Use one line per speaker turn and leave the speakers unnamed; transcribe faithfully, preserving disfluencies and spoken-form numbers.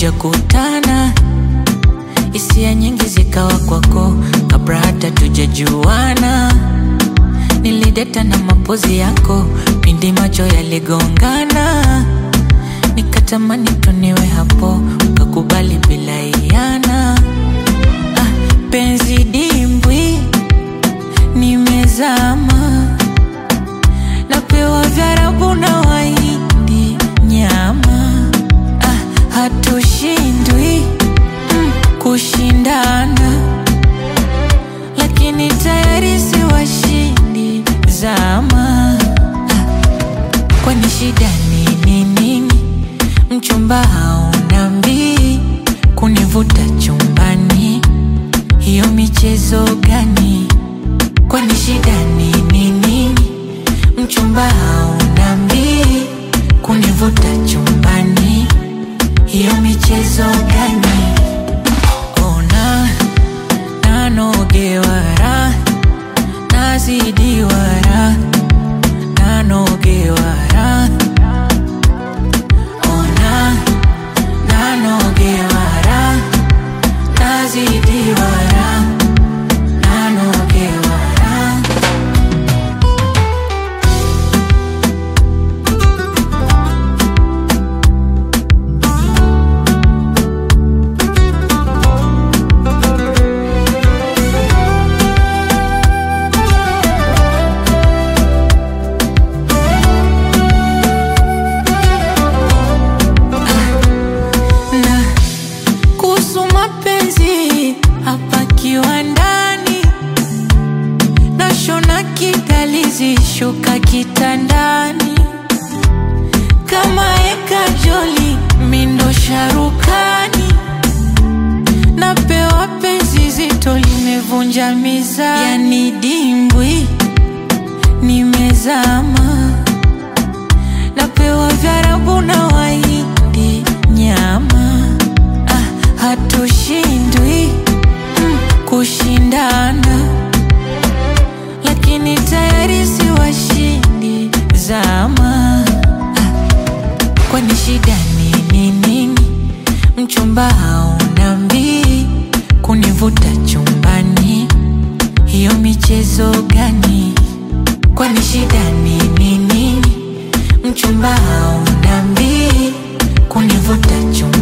tujakutana, hisia nyingi zikawa kwako kabla hata tujajuana. Nilideta na mapozi yako pindi macho yaligongana, nikatamani tuniwe hapo, ukakubali bila iana. Ah, penzi dimbwi nimezama, napewa vyarabu na Wahindi nyama. Ah, hatushindwi mm, kushindana, lakini tayari si washindi zama. Ah, kwani shida nini nini? Mchumba haunambii kunivuta chumbani, hiyo michezo gani? Kwani shida nini nini? Mchumba haunambii kunivuta chumbani, hiyo michezo gani? Ona nanogewara, nazidiwara, nanogewara. Ona nanogewara, nazidiwara, nanogewara. Hapa kiwandani nashona kidalizi, shuka kitandani, kama eka joli mindo sharukani. Napewa penzi zito limevunja mizani, yani dimbwi nimezama, napewa vyarabu na Wahindi nyama. Ah, hatushindwi mm, kushindana, lakini tayari si washindi zama. Ah, kwani shida nini nini? Mchumba haunambii kunivuta chumbani, hiyo michezo gani? Kwani shida nini nini? Mchumba haunambii kunivuta chumbani,